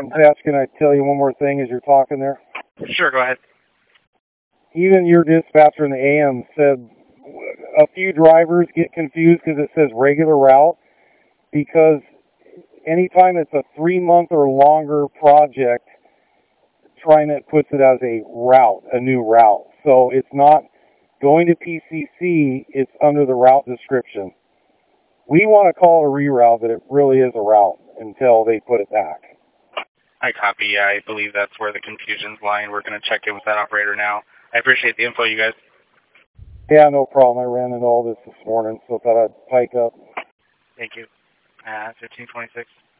Dispatch, can I tell you one more thing as you're talking there? Sure, go ahead. Even your dispatcher in the AM said a few drivers get confused because it says regular route, because anytime it's a 3-month or longer project, TriNet puts it as a route, a new route. So it's not going to PCC, it's under the route description. We want to call it a reroute, but it really is a route until they put it back. I copy. I believe that's where the confusion's lying. We're going to check in with that operator now. I appreciate the info, you guys. Yeah, no problem. I ran into all this morning, so I thought I'd pike up. Thank you. 1526.